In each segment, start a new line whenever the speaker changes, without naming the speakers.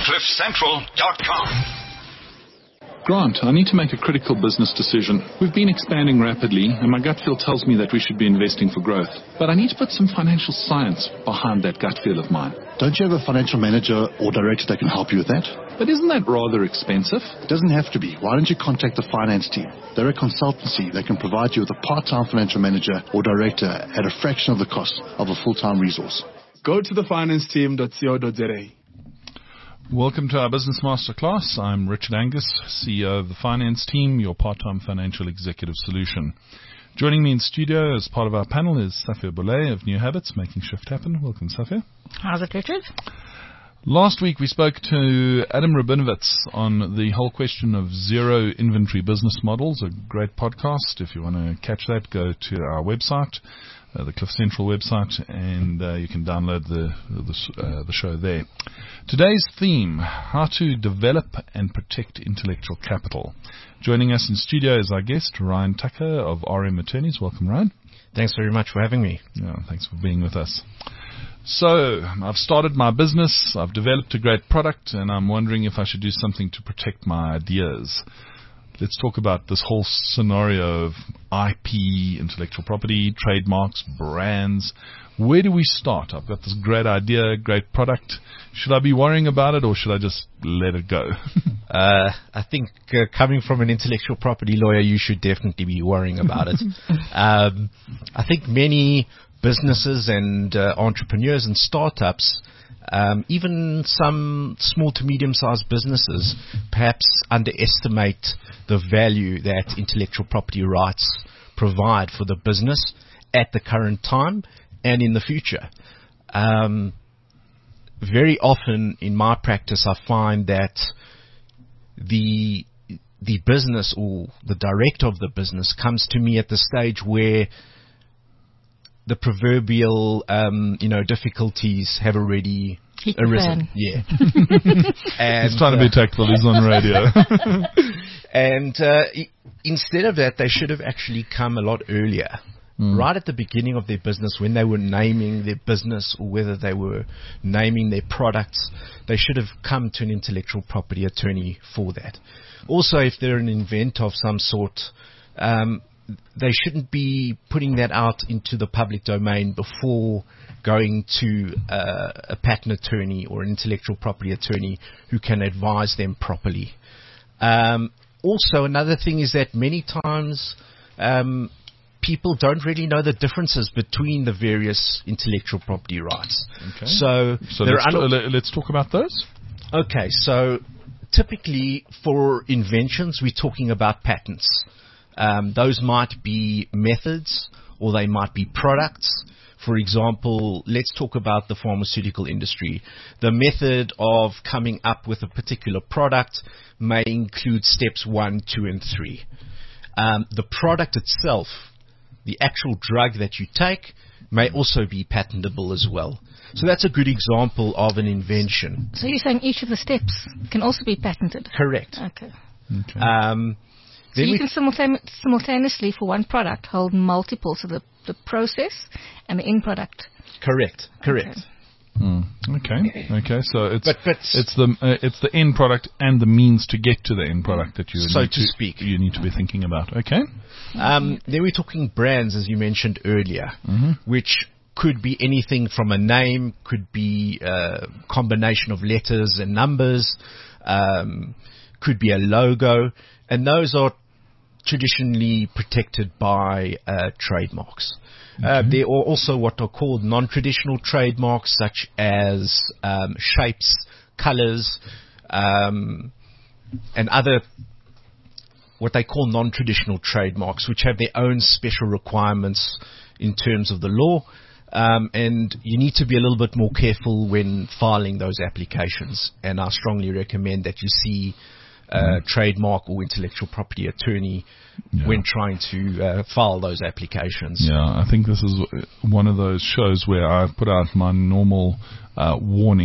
CliffCentral.com.
Grant, I need to make a critical business decision. We've been expanding rapidly, and my gut feel tells me that we should be investing for growth. But I need to put some financial science behind that gut feel of mine.
Don't you have a financial manager or director that can help you with that?
But isn't that rather expensive?
It doesn't have to be. Why don't you contact the finance team? They're a consultancy that can provide you with a part-time financial manager or director at a fraction of the cost of a full-time resource.
Go to thefinanceteam.co.za.
Welcome to our Business Masterclass. I'm Richard Angus, CEO of the Finance Team, your part-time financial executive solution. Joining me in studio as part of our panel is Safia Boulay of New Habits, Making Shift Happen. Welcome, Safia.
How's it, Richard?
Last week we spoke to Adam Rabinovitz on the whole question of zero inventory business models, a great podcast. If you want to catch that, go to our website, the Cliff Central website, and you can download the show there. Today's theme, how to develop and protect intellectual capital. Joining us in studio is our guest, Ryan Tucker of RM Attorneys. Welcome, Ryan.
Thanks very much for having me.
Yeah, thanks for being with us. So, I've started my business, I've developed a great product, and I'm wondering if I should do something to protect my ideas. Let's talk about this whole scenario of IP, intellectual property, trademarks, brands. Where do we start? I've got this great idea, great product. Should I be worrying about it, or should I just let it go?
I think coming from an intellectual property lawyer, you should definitely be worrying about it. I think many businesses and entrepreneurs and startups, even some small to medium-sized businesses, perhaps underestimate the value that intellectual property rights provide for the business at the current time and in the future. Very often in my practice, I find that the business or the director of the business comes to me at the stage where the proverbial, difficulties have already arisen. Yeah. And
he's trying to be tactful. He's on radio.
And instead of that, they should have actually come a lot earlier. Right at the beginning of their business, when they were naming their business or whether they were naming their products, they should have come to an intellectual property attorney for that. Also, if they're an inventor of some sort, they shouldn't be putting that out into the public domain before going to a patent attorney or an intellectual property attorney who can advise them properly. Also, another thing is that many times people don't really know the differences between the various intellectual property rights.
Okay.
So
let's talk about those.
Okay, so typically for inventions, we're talking about patents. Those might be methods or they might be products. For example, let's talk about the pharmaceutical industry. The method of coming up with a particular product may include steps 1, 2, and 3. The product itself, the actual drug that you take, may also be patentable as well. So that's a good example of an invention.
So you're saying each of the steps can also be patented?
Correct.
Okay. So you can simultaneously, for one product, hold multiples of the process and the end product.
Correct.
Okay.
Okay. So it's the end product and the means to get to the end product that you need to be thinking about. Okay.
Then we're talking brands, as you mentioned earlier, which could be anything from a name, could be a combination of letters and numbers, could be a logo, and those are traditionally protected by trademarks. There are also what are called non-traditional trademarks, such as shapes, colors, and other what they call non-traditional trademarks, which have their own special requirements in terms of the law. And you need to be a little bit more careful when filing those applications. And I strongly recommend that you see trademark or intellectual property attorney when trying to file those applications.
Yeah, I think this is one of those shows where I've put out my normal warning,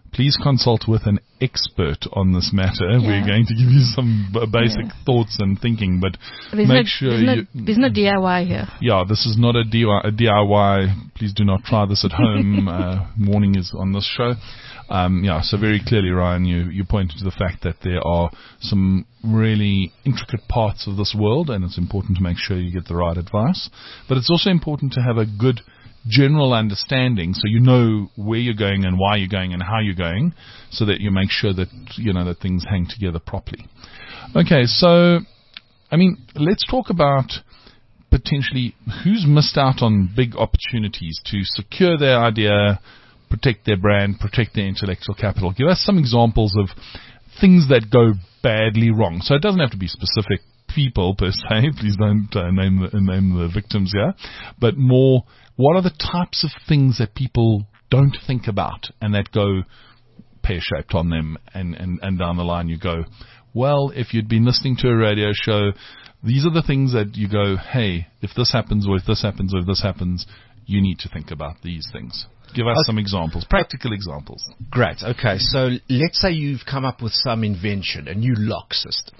please consult with an expert on this matter. Yeah. We're going to give you some basic thoughts and thinking, but there's
no DIY here.
Yeah, this is not a DIY. Please do not try this at home. Warning is on this show. So very clearly, Ryan, you pointed to the fact that there are some really intricate parts of this world, and it's important to make sure you get the right advice. But it's also important to have a good general understanding, so you know where you're going and why you're going and how you're going, so that you make sure that that things hang together properly. Okay, so let's talk about potentially who's missed out on big opportunities to secure their idea, protect their brand, protect their intellectual capital. Give us some examples of things that go badly wrong. So it doesn't have to be specific people per se. Please don't name the victims here, but more, what are the types of things that people don't think about and that go pear-shaped on them, and down the line you go, well, if you'd been listening to a radio show, these are the things that you go, hey, if this happens, or if this happens, or if this happens, you need to think about these things. Give us some examples, practical examples.
Great. Okay, so let's say you've come up with some invention, a new lock system,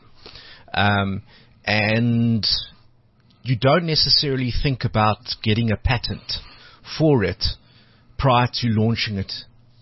and you don't necessarily think about getting a patent for it prior to launching it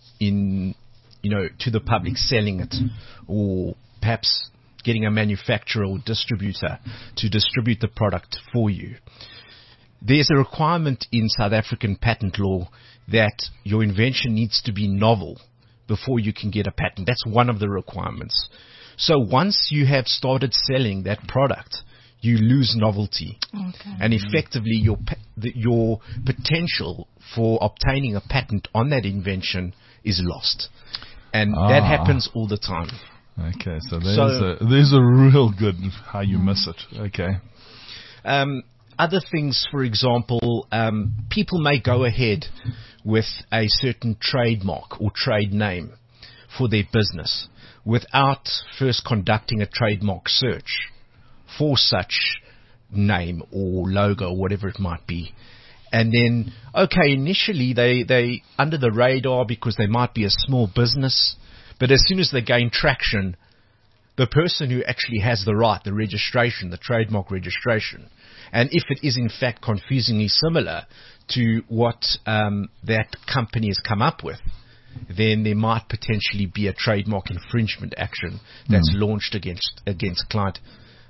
to the public, selling it, or perhaps getting a manufacturer or distributor to distribute the product for you. There's a requirement in South African patent law that your invention needs to be novel before you can get a patent. That's one of the requirements. So once you have started selling that product, you lose novelty. Okay. And effectively your potential for obtaining a patent on that invention is lost. And that happens all the time.
Okay, so there's a real good how you miss it. Okay.
Other things, for example, people may go ahead with a certain trademark or trade name for their business without first conducting a trademark search for such name or logo or whatever it might be. And then, initially they under the radar because they might be a small business, but as soon as they gain traction, the person who actually has the right, the registration, the trademark registration, and if it is in fact confusingly similar to what that company has come up with, then there might potentially be a trademark infringement action that's launched against client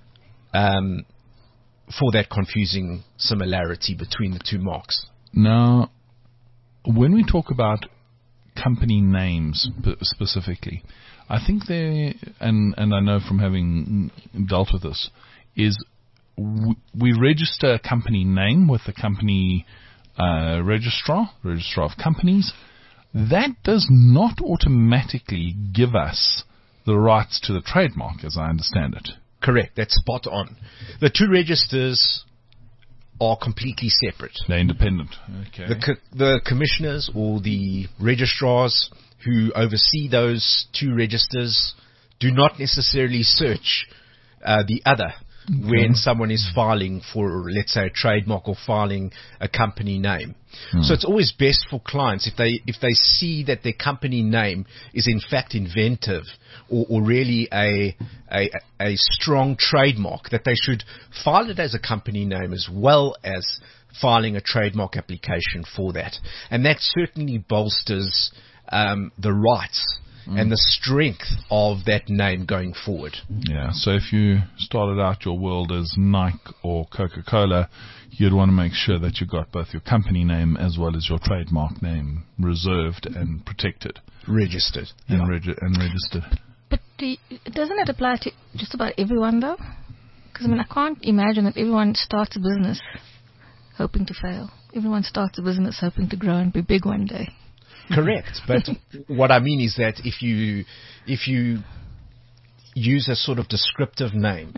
for that confusing similarity between the two marks.
Now, when we talk about company names specifically, I think and I know from having dealt with this, is we register a company name with the company registrar of companies. That does not automatically give us the rights to the trademark, as I understand it.
Correct. That's spot on. The two registers are completely separate.
They're independent. Okay.
The commissioners or the registrars who oversee those two registers do not necessarily search the other when someone is filing for, let's say, a trademark or filing a company name. So it's always best for clients if they see that their company name is in fact inventive or really a strong trademark, that they should file it as a company name as well as filing a trademark application for that. And that certainly bolsters the rights and the strength of that name going forward.
Yeah, so if you started out your world as Nike or Coca-Cola, you'd want to make sure that you got both your company name as well as your trademark name reserved and protected.
Registered.
And registered.
But doesn't it apply to just about everyone, though? Because, I can't imagine that everyone starts a business hoping to fail. Everyone starts a business hoping to grow and be big one day.
Correct, but what I mean is that if you use a sort of descriptive name,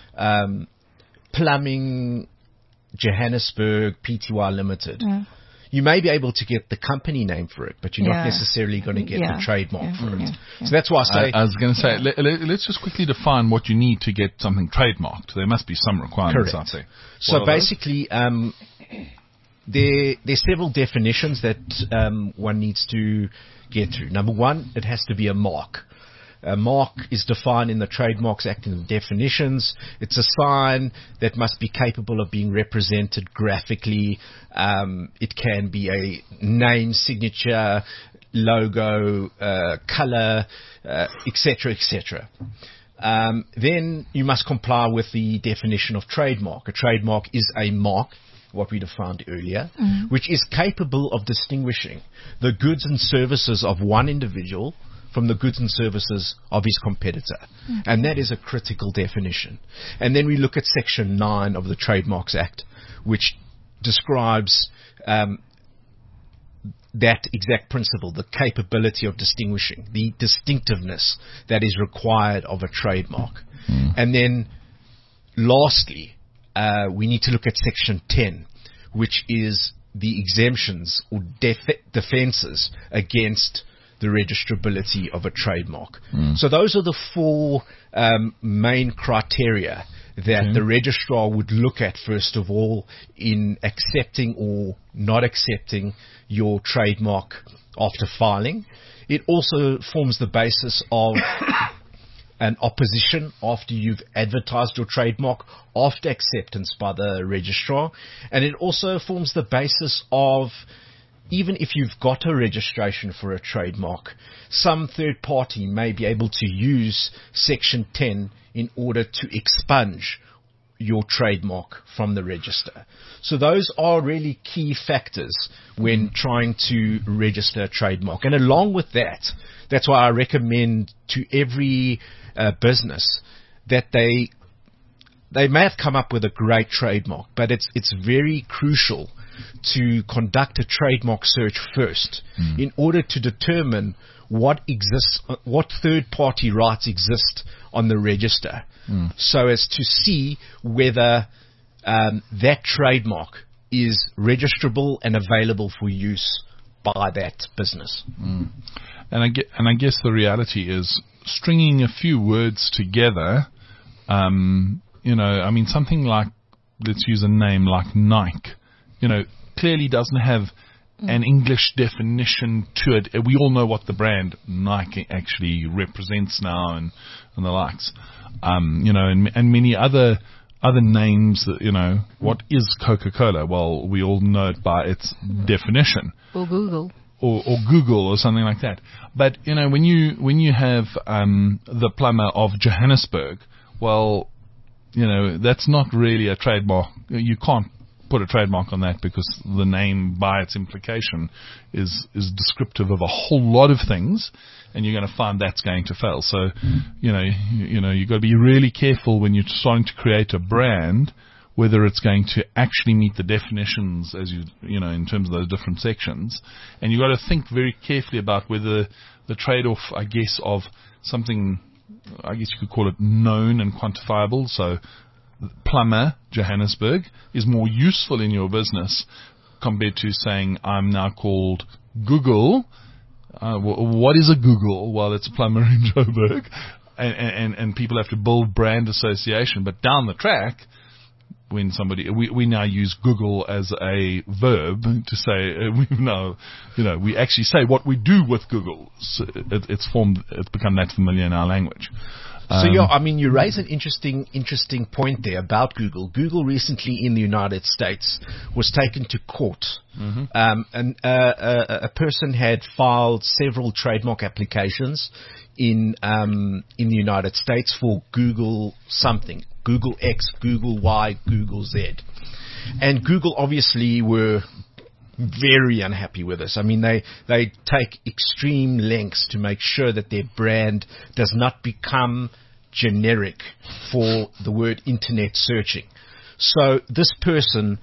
Plumbing Johannesburg Pty Limited, you may be able to get the company name for it, but you're not necessarily going to get the trademark for it. So that's why I say...
I was going to say, let's just quickly define what you need to get something trademarked. There must be some requirements out there.
So basically... There are several definitions that one needs to get through. Number one, it has to be a mark. A mark is defined in the Trademarks Act in the definitions. It's a sign that must be capable of being represented graphically. It can be a name, signature, logo, color, etc., etc. Then you must comply with the definition of trademark. A trademark is a mark, what we defined earlier, which is capable of distinguishing the goods and services of one individual from the goods and services of his competitor. And that is a critical definition. And then we look at Section 9 of the Trademarks Act, which describes that exact principle, the capability of distinguishing, the distinctiveness that is required of a trademark. And then lastly, we need to look at Section 10, which is the exemptions or defenses against the registrability of a trademark. So those are the four main criteria that the registrar would look at, first of all, in accepting or not accepting your trademark after filing. It also forms the basis of an opposition after you've advertised your trademark after acceptance by the registrar. And it also forms the basis of, even if you've got a registration for a trademark, some third party may be able to use Section 10 in order to expunge your trademark from the register. So those are really key factors when trying to register a trademark. And along with that, that's why I recommend to every business that they may have come up with a great trademark, but it's very crucial to conduct a trademark search first in order to determine what third-party rights exist on the register, so as to see whether that trademark is registrable and available for use by that business.
And I guess the reality is stringing a few words together. Something like, let's use a name like Nike. Clearly doesn't have an English definition to it. We all know what the brand Nike actually represents now and the likes. And many other names that, what is Coca-Cola? Well, we all know it by its definition.
Or Google.
Or Google or something like that. But, when you have the plumber of Johannesburg, well, that's not really a trademark. You can't put a trademark on that because the name, by its implication, is descriptive of a whole lot of things, and you're going to find that's going to fail. So, you've got to be really careful when you're starting to create a brand, whether it's going to actually meet the definitions as in terms of those different sections. And you've got to think very carefully about whether the trade-off, I guess, of something, I guess you could call it known and quantifiable. So plumber Johannesburg is more useful in your business compared to saying I'm now called Google. What is a Google? Well, it's a plumber in Joburg, and people have to build brand association. But down the track, when we now use Google as a verb to say we actually say what we do with Google. So it's become that familiar in our language.
So you raise an interesting point there about Google. Google recently in the United States was taken to court, and a person had filed several trademark applications in the United States for Google something, Google X, Google Y, Google Z, and Google obviously were very unhappy with this. I mean, they take extreme lengths to make sure that their brand does not become generic for the word internet searching. So this person,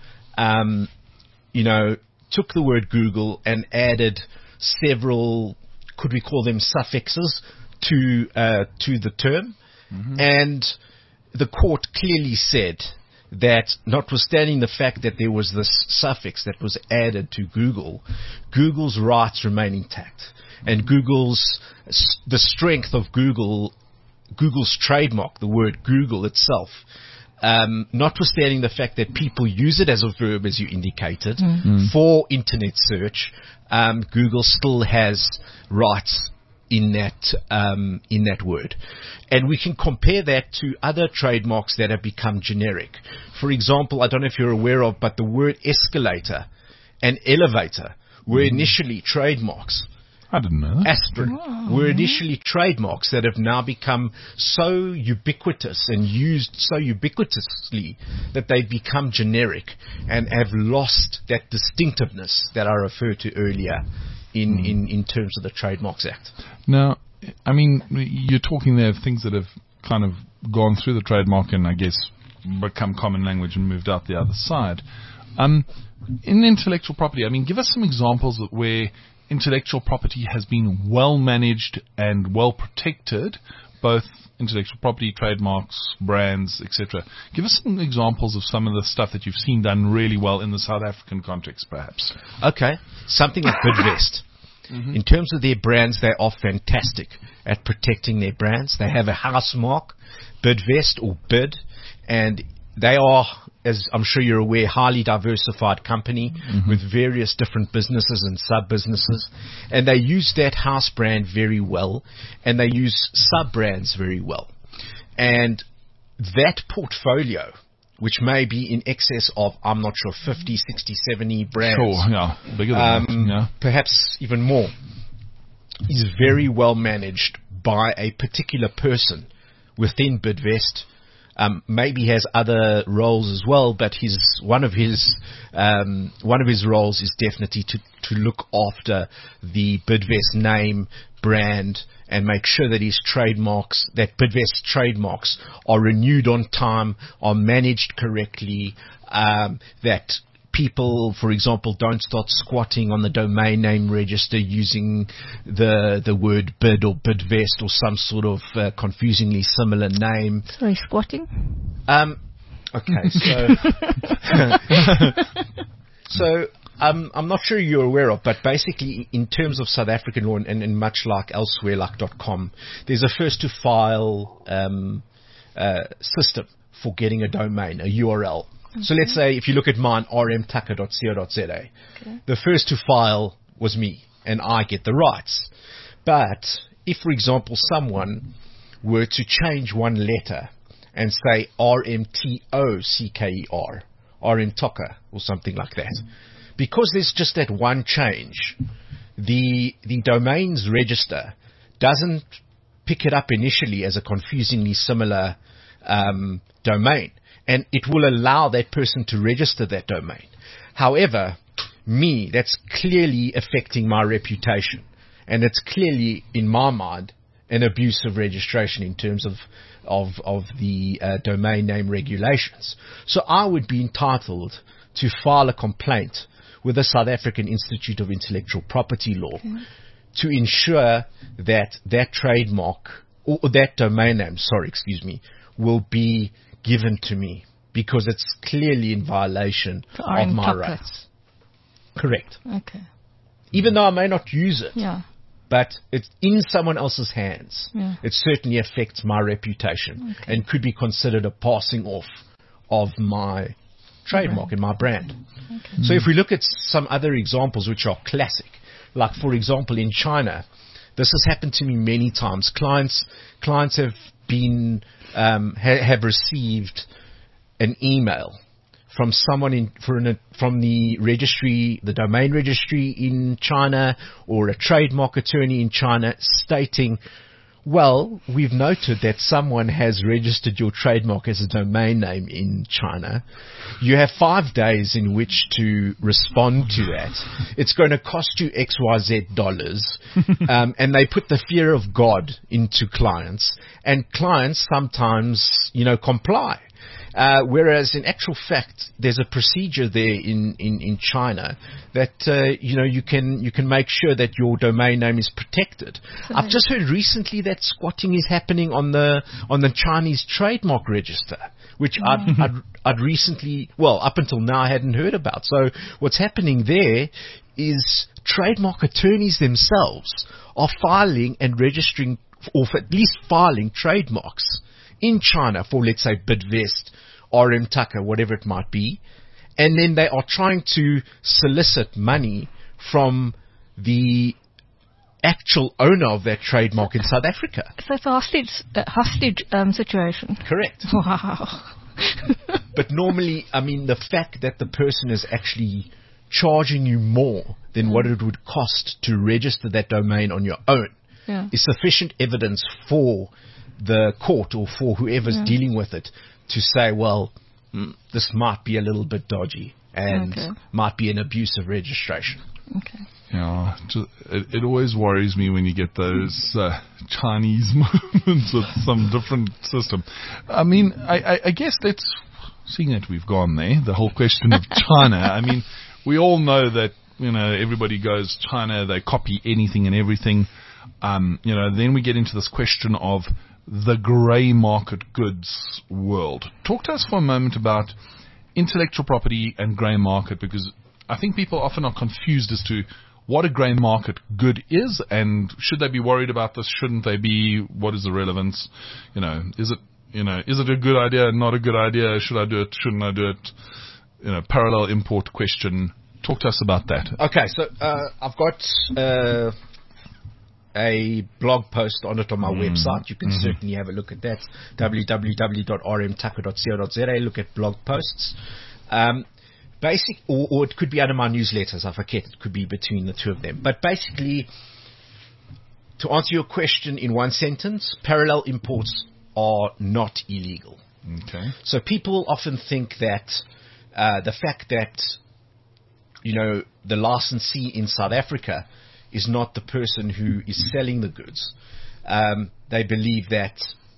took the word Google and added several, could we call them suffixes, to the term. And the court clearly said that notwithstanding the fact that there was this suffix that was added to Google, Google's rights remain intact. And the strength of Google's trademark, the word Google itself, notwithstanding the fact that people use it as a verb, as you indicated, for internet search, Google still has rights in that word. And we can compare that to other trademarks that have become generic. For example, I don't know if you're aware of, but the word escalator and elevator were initially trademarks.
I didn't know that.
Aspirin were initially trademarks that have now become so ubiquitous and used so ubiquitously that they've become generic and have lost that distinctiveness that I referred to earlier in terms of the Trademarks Act. Now,
I mean, you're talking there of things that have kind of gone through the trademark and I guess become common language and moved out the other side. In intellectual property, I mean, give us some examples where intellectual property has been well managed and well protected, both intellectual property, trademarks, brands, etc. Give us some examples of some of the stuff that you've seen done really well in the South African context, perhaps.
Okay, something like Bidvest. In terms of their brands, they are fantastic at protecting their brands. They have a house mark, Bidvest or Bid, and they are, as I'm sure you're aware, highly diversified company with various different businesses and sub-businesses. And they use that house brand very well, and they use sub-brands very well. And that portfolio, which may be in excess of, I'm not sure, 50, 60, 70 brands.
Sure, yeah, bigger than that, yeah.
Perhaps even more, is very well managed by a particular person within Bidvest. Maybe has other roles as well, but one of his roles is definitely to look after the Bidvest name, brand, and make sure that his trademarks, that Bidvest trademarks, are renewed on time, are managed correctly, that people, for example, don't start squatting on the domain name register using the word bid or Bidvest or some sort of confusingly similar name.
Sorry, squatting?
Okay, so I'm not sure you're aware of, but basically in terms of South African law and much like elsewhere like .com, there's a first to file system for getting a domain, a URL. So let's say if you look at mine, rmtucker.co.za, the first to file was me, and I get the rights. But if, for example, someone were to change one letter and say RMTOCKER, RMTucker, or something like that, because there's just that one change, the domains register doesn't pick it up initially as a confusingly similar domain. And it will allow that person to register that domain. However, that's clearly affecting my reputation. And it's clearly, in my mind, an abuse of registration in terms of the domain name regulations. So I would be entitled to file a complaint with the South African Institute of Intellectual Property Law to ensure that that trademark, or that domain name, will be given to me, because it's clearly in violation of my rights. Correct.
Okay.
Even though I may not use it,
but
it's in someone else's hands. It certainly affects my reputation and could be considered a passing off of my trademark and my brand. So if we look at some other examples which are classic, like for example in China, this has happened to me many times. Clients have been have received an email from someone from the registry, the domain registry in China, or a trademark attorney in China, stating, well, we've noted that someone has registered your trademark as a domain name in China. You have 5 days in which to respond to that. It's going to cost you XYZ dollars. And they put the fear of God into clients. And clients sometimes, comply. Whereas in actual fact, there's a procedure there in China that, you can make sure that your domain name is protected. I've just heard recently that squatting is happening on the Chinese trademark register, which I'd recently, up until now, I hadn't heard about. So what's happening there is trademark attorneys themselves are filing and registering, or at least filing trademarks in China for, let's say, Bidvest, RMTucker, whatever it might be, and then they are trying to solicit money from the actual owner of that trademark in South Africa.
So it's a hostage situation.
Correct.
Wow.
But normally, I mean, the fact that the person is actually charging you more than what it would cost to register that domain on your own is sufficient evidence for the court or for whoever's dealing with it to say, well, this might be a little bit dodgy and might be an abuse of registration.
Okay.
Yeah, it always worries me when you get those Chinese movements with some different system. I mean, I guess that's, seeing that we've gone there, the whole question of China. I mean, we all know that, everybody goes China, they copy anything and everything. Then we get into this question of the grey market goods world. Talk to us for a moment about intellectual property and grey market, because I think people often are confused as to what a grey market good is, and should they be worried about this? Shouldn't they be? What is the relevance? Is it a good idea? Not a good idea? Should I do it? Shouldn't I do it? Parallel import question. Talk to us about that.
Okay, so I've got a blog post on it on my website. You can certainly have a look at that. www.rmtucker.co.za. Look at blog posts. Or it could be under my newsletters. I forget. It could be between the two of them. But basically, to answer your question in one sentence, parallel imports are not illegal.
Okay.
So people often think that the fact that the licensee in South Africa is not the person who is selling the goods. They believe that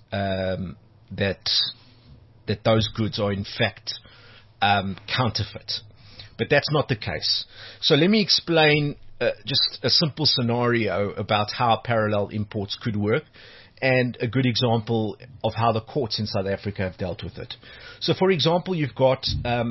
that those goods are in fact counterfeit. But that's not the case. So let me explain just a simple scenario about how parallel imports could work, and a good example of how the courts in South Africa have dealt with it. So, for example, you've got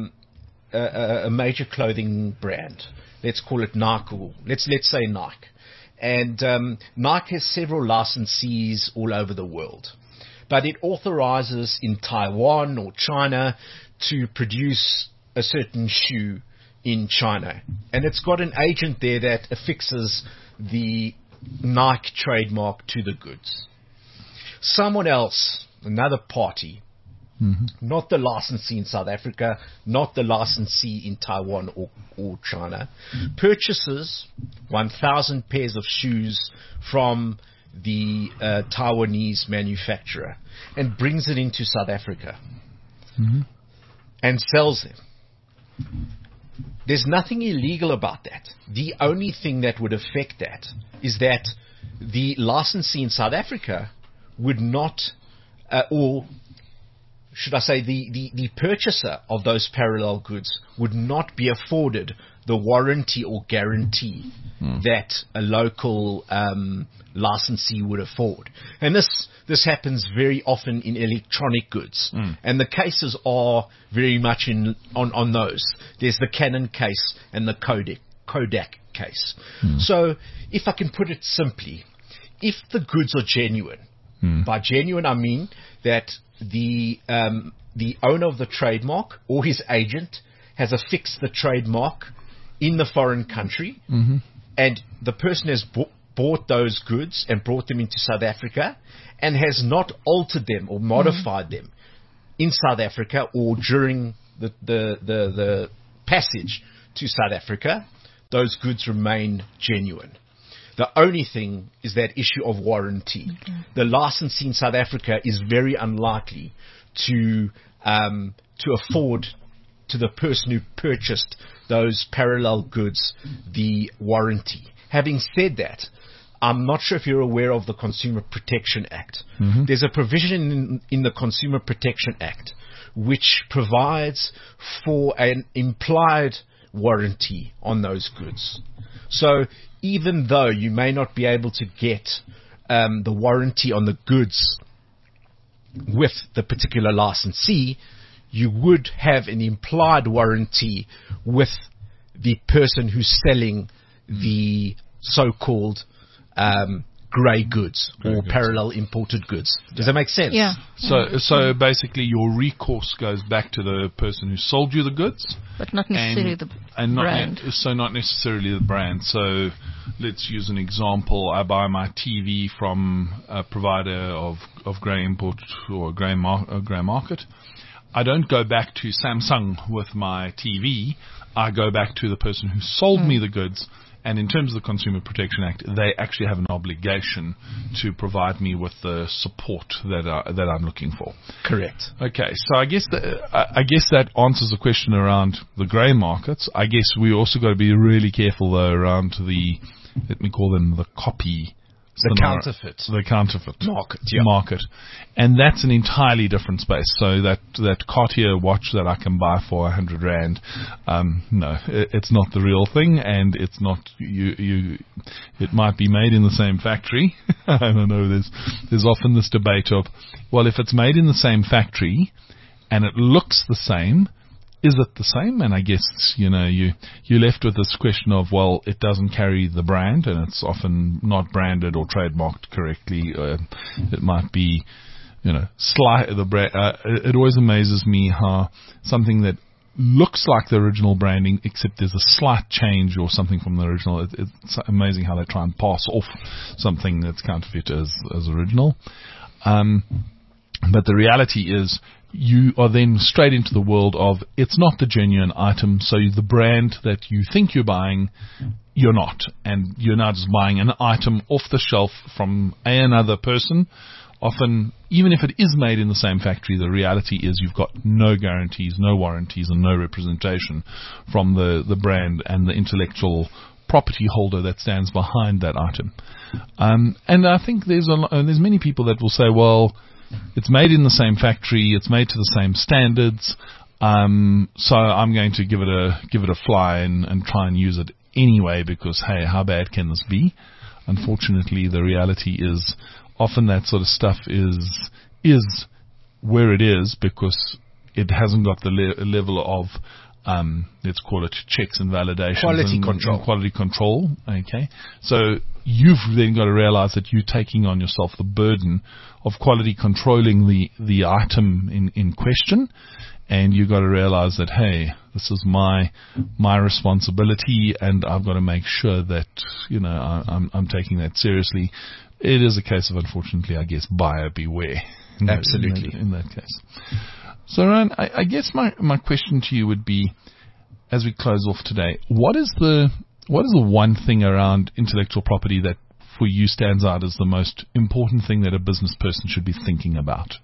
a major clothing brand. Let's call it Nike. Or let's say Nike. And Nike has several licensees all over the world. But it authorizes in Taiwan or China to produce a certain shoe in China. And it's got an agent there that affixes the Nike trademark to the goods. Someone else, another party, not the licensee in South Africa, not the licensee in Taiwan or China, purchases 1,000 pairs of shoes from the Taiwanese manufacturer and brings it into South Africa and sells them. There's nothing illegal about that. The only thing that would affect that is that the licensee in South Africa would not, or should I say the purchaser of those parallel goods would not be afforded the warranty or guarantee that a local licensee would afford. And this happens very often in electronic goods. And the cases are very much on those. There's the Canon case and the Kodak case. So if I can put it simply, if the goods are genuine, by genuine I mean that the owner of the trademark or his agent has affixed the trademark in the foreign country, and the person has bought those goods and brought them into South Africa and has not altered them or modified them in South Africa or during the passage to South Africa, those goods remain genuine. The only thing is that issue of warranty. The licensee in South Africa is very unlikely to afford to the person who purchased those parallel goods the warranty. Having said that, I'm not sure if you're aware of the Consumer Protection Act. There's a provision in the Consumer Protection Act which provides for an implied warranty on those goods. So even though you may not be able to get the warranty on the goods with the particular licensee, you would have an implied warranty with the person who's selling the so-called grey goods or parallel imported goods. Does that make sense?
Yeah.
So basically your recourse goes back to the person who sold you the goods.
But not necessarily the brand.
Not necessarily the brand. So let's use an example. I buy my TV from a provider of grey import or grey market. I don't go back to Samsung with my TV. I go back to the person who sold me the goods. And in terms of the Consumer Protection Act, they actually have an obligation to provide me with the support that I'm looking for.
Correct.
Okay, so I guess that answers the question around the grey markets. I guess we also got to be really careful though around let me call them the copy.
The counterfeit
market, and that's an entirely different space. So that Cartier watch that I can buy for 100 rand, no, it's not the real thing, and it's not you. It might be made in the same factory. I don't know. There's often this debate of, well, if it's made in the same factory and it looks the same, is it the same? And I guess, you're left with this question of, well, it doesn't carry the brand and it's often not branded or trademarked correctly. It might be, it always amazes me how something that looks like the original branding, except there's a slight change or something from the original. It's amazing how they try and pass off something that's counterfeit as original. But the reality is, you are then straight into the world of it's not the genuine item, so the brand that you think you're buying, you're not. And you're now just buying an item off the shelf from another person. Often, even if it is made in the same factory, the reality is you've got no guarantees, no warranties, and no representation from the brand and the intellectual property holder that stands behind that item. And I think there's many people that will say, well, it's made in the same factory, it's made to the same standards, so I'm going to give it a fly and try and use it anyway because, hey, how bad can this be? Unfortunately, the reality is often that sort of stuff is where it is because it hasn't got the level of let's call it checks and validations. Quality control. Okay. So you've then got to realize that you're taking on yourself the burden of quality controlling the item in question. And you've got to realize that, hey, this is my responsibility and I've got to make sure that, I'm taking that seriously. It is a case of, unfortunately, I guess, buyer beware.
Absolutely.
In that case. So, Ryan, I guess my question to you would be, as we close off today, what is the one thing around intellectual property that for you stands out as the most important thing that a business person should be thinking about?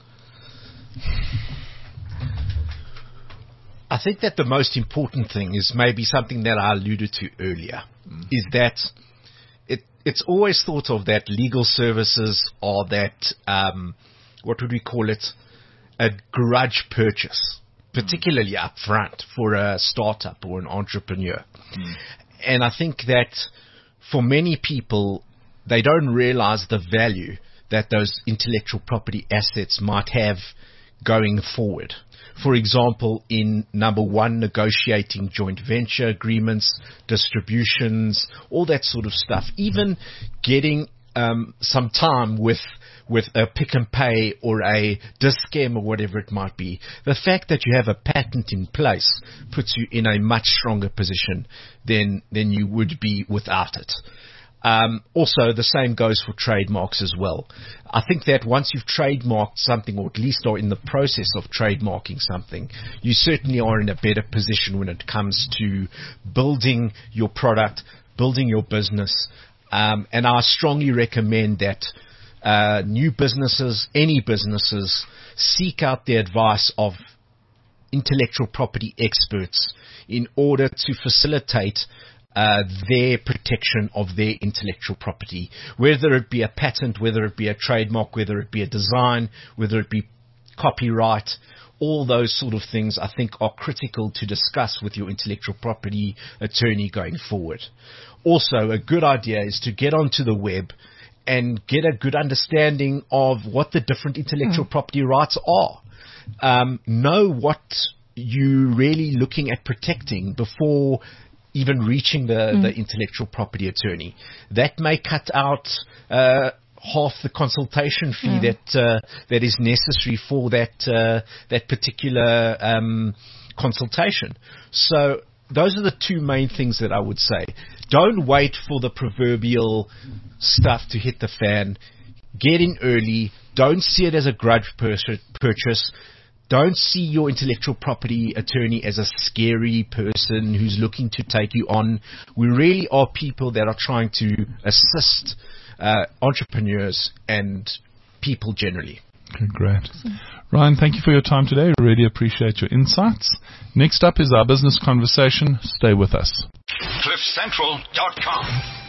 I think that the most important thing is maybe something that I alluded to earlier, is that it's always thought of that legal services are that, what would we call it, a grudge purchase, particularly up front for a startup or an entrepreneur. And I think that for many people, they don't realize the value that those intellectual property assets might have going forward. For example, in number one, negotiating joint venture agreements, distributions, all that sort of stuff, even getting some time with a Pick and Pay or a Dis-Chem or whatever it might be. The fact that you have a patent in place puts you in a much stronger position than you would be without it. Also, the same goes for trademarks as well. I think that once you've trademarked something, or at least are in the process of trademarking something, you certainly are in a better position when it comes to building your product, building your business. And I strongly recommend that new businesses, any businesses, seek out the advice of intellectual property experts in order to facilitate their protection of their intellectual property, whether it be a patent, whether it be a trademark, whether it be a design, whether it be copyright. All those sort of things I think are critical to discuss with your intellectual property attorney going forward. Also, a good idea is to get onto the web and get a good understanding of what the different intellectual property rights are. Know what you're really looking at protecting before even reaching the intellectual property attorney. That may cut out half the consultation fee that is necessary for that particular consultation. So those are the two main things that I would say. Don't wait for the proverbial stuff to hit the fan. Get in early. Don't see it as a grudge purchase. Don't see your intellectual property attorney as a scary person who's looking to take you on. We really are people that are trying to assist entrepreneurs and people generally.
Okay, great. Ryan, thank you for your time today. Really appreciate your insights. Next up is our business conversation. Stay with us.
CliffCentral.com